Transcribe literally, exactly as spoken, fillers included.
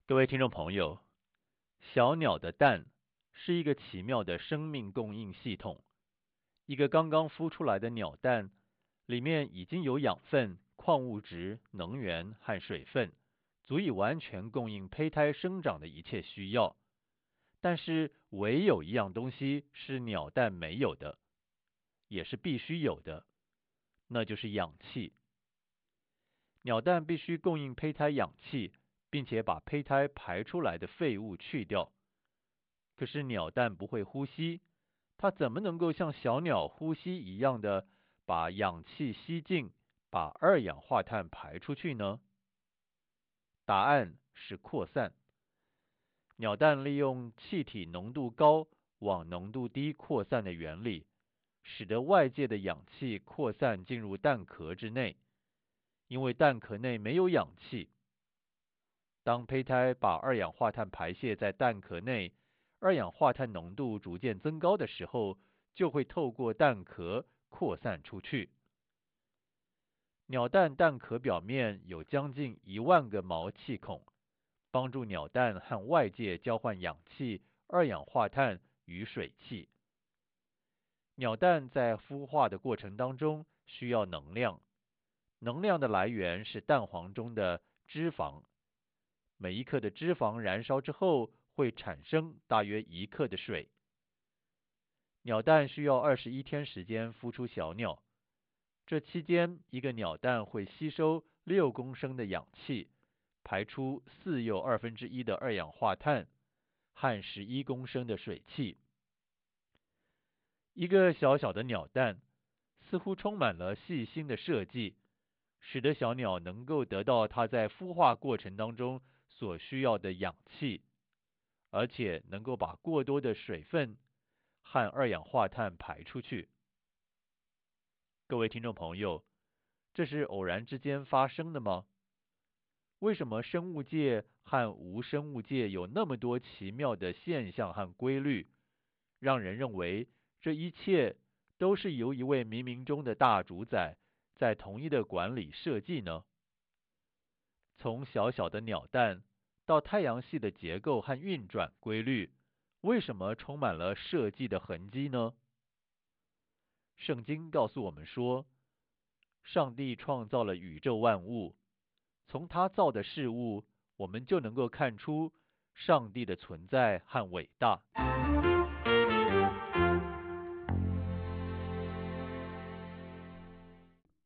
各位听众朋友，小鸟的蛋是一个奇妙的生命供应系统。一个刚刚孵出来的鸟蛋，里面已经有养分、矿物质、能源和水分，足以完全供应胚胎生长的一切需要。但是，唯有一样东西是鸟蛋没有的，也是必须有的，那就是氧气。鸟蛋必须供应胚胎氧气，并且把胚胎排出来的废物去掉。可是鸟蛋不会呼吸，它怎么能够像小鸟呼吸一样的把氧气吸进，把二氧化碳排出去呢？答案是扩散。鸟蛋利用气体浓度高往浓度低扩散的原理，使得外界的氧气扩散进入蛋壳之内。因为蛋壳内没有氧气，当胚胎把二氧化碳排泄在蛋壳内，二氧化碳浓度逐渐增高的时候，就会透过蛋壳扩散出去。鸟蛋蛋壳表面有将近一万个毛气孔，帮助鸟蛋和外界交换氧气、二氧化碳与水汽。鸟蛋在孵化的过程当中需要能量，能量的来源是蛋黄中的脂肪。每一克的脂肪燃烧之后，会产生大约一克的水。鸟蛋需要二十一天时间孵出小鸟，这期间一个鸟蛋会吸收六公升的氧气，排出四又二分之一的二氧化碳和十一公升的水汽。一个小小的鸟蛋似乎充满了细心的设计，使得小鸟能够得到它在孵化过程当中所需要的氧气，而且能够把过多的水分和二氧化碳排出去。各位听众朋友，这是偶然之间发生的吗？为什么生物界和无生物界有那么多奇妙的现象和规律，让人认为这一切都是由一位冥冥中的大主宰在统一的管理设计呢？从小小的鸟蛋到太阳系的结构和运转规律，为什么充满了设计的痕迹呢？圣经告诉我们说，上帝创造了宇宙万物，从他造的事物，我们就能够看出上帝的存在和伟大。